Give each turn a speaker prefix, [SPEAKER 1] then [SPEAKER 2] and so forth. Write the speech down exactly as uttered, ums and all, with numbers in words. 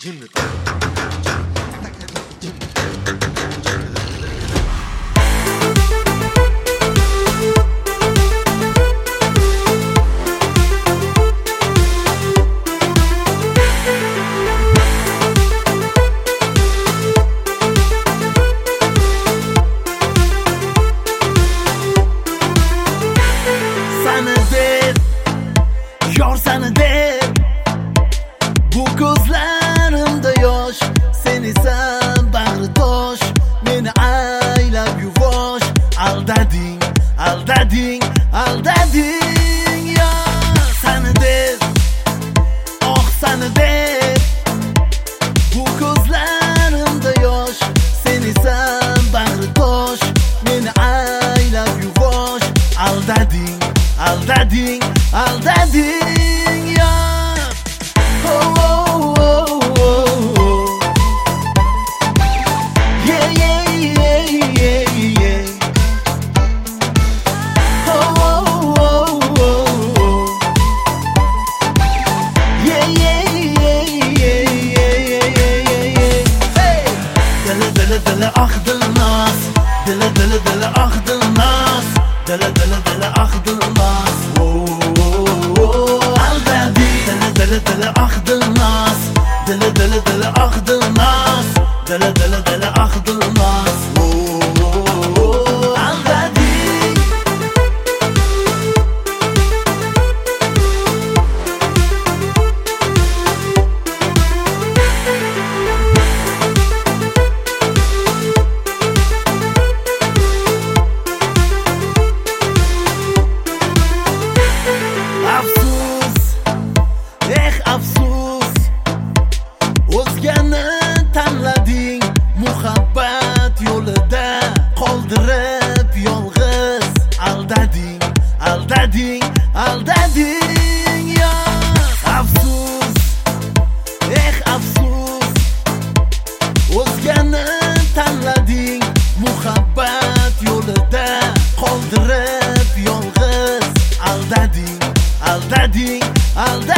[SPEAKER 1] Yor seni deb bu ko'zlarimda yosh, sen esa bag'ri tosh, meni aylab yuvosh. Aldading, aldading, aldading yor seni deb, oh seni deb bu ko'zlarimda yosh, sen esa bag'ri tosh, meni aylab yuvosh. Aldading, aldading, aldading yor. Oh, oh, oh, oh, oh. Yeah, yeah, yeah, yeah, yeah. Oh, oh, oh, oh, oh. Yeah, yeah, yeah, yeah, yeah, yeah, yeah, yeah. Hey! Dili, dili, dili, ah Dilnoz. Dili, dili, dili, ah Dilnoz. Dili, dili, dili, ah Dilnoz. Dili dili ah Dilnoz, dili dili dili ah Dilnoz, dili dili dili ah Dilnoz. Aldading. Afsus, eh afsus, o'zgani tanlading, muhabbat yo'lida qoldirib yolg'iz. Aldading, aldading, aldading yor. Afsus, eh afsus, o'zgani tanlading, muhabbat yo'lida qoldirib yolg'iz. Aldading, aldading, aldading